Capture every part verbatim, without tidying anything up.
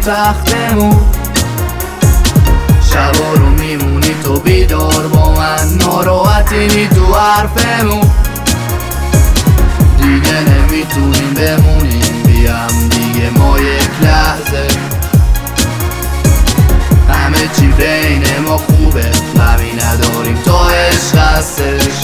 تختمون. شبا رو میمونی تو بیدار با من، ناراحتینی تو حرفمون. دیگه نمیتونیم بمونیم بیام دیگه ما یک لحظه. همه چی بین ما خوبه، غمی نداریم تا عشق هستش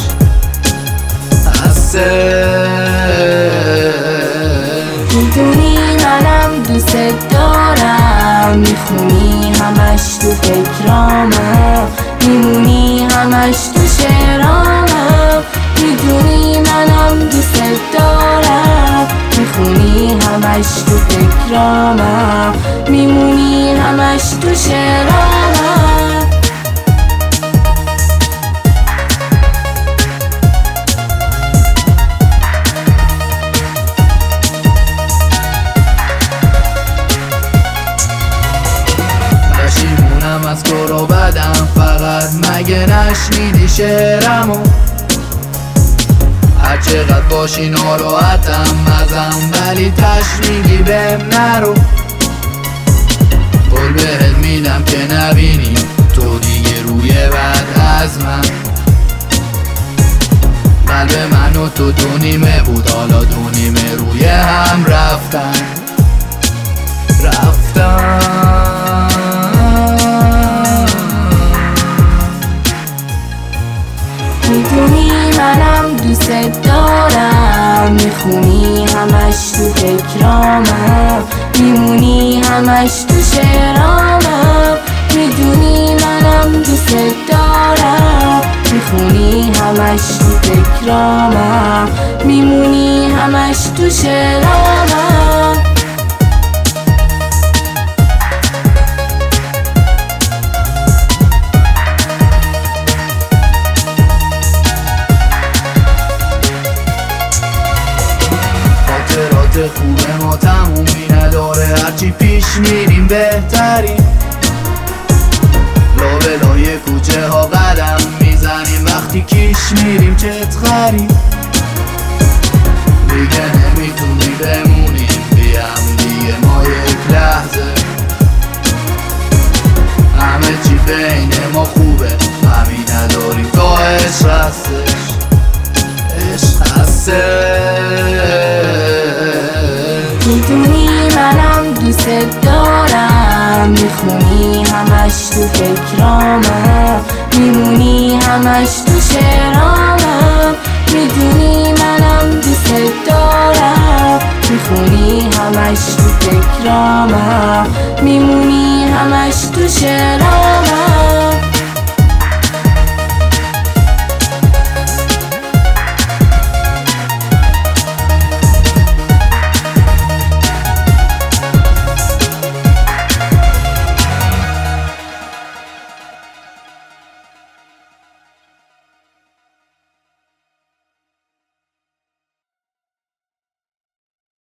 هستش. میدونی منم دوست دارم، میخونی همش تو فکرامم، میمونی همش تو شعرامم. میدونی منم دوست دارم، میخونی همش تو فکرامم، میمونی همش تو شعرامم. پشیمونم از تو رو بدم، فقط مگه نشنیدی شعرمو؟ هر چقدر باشی ناراحتم ازم، ولی تشنیگی بهم نرو. قول بهت میدم که نبینی تو دیگه روی بعد از من. قلب من و تو دو نیمه بود، حالا دو نیمه روی هم رفتن رفتن. میدونی منم دوست دارم، میخونی همش تو فکرامم، میمونی همش تو شعرامم. میدونی منم دوست دارم، میخونی همش تو فکرامم، میمونی همش تو شعرامم. خوبه ما تمومی نداره، هرچی پیش میریم بهتریم. لابلای کوچه ها قدم میزنیم، وقتی کیش میریم چت خریم. دیگه نمیتونی بمونیم بیام دیگه ما یک لحظه. همه چی بین ما خوبه، غمی نداریم تا عشق هستش عشق هستش. میدونی منم دوست دارم، میخونی همش تو فکرامم، میمونی همش تو شعرامم. میدونی منم دوست دارم، میخونی همش تو فکرامم، میمونی همش تو شعرامم.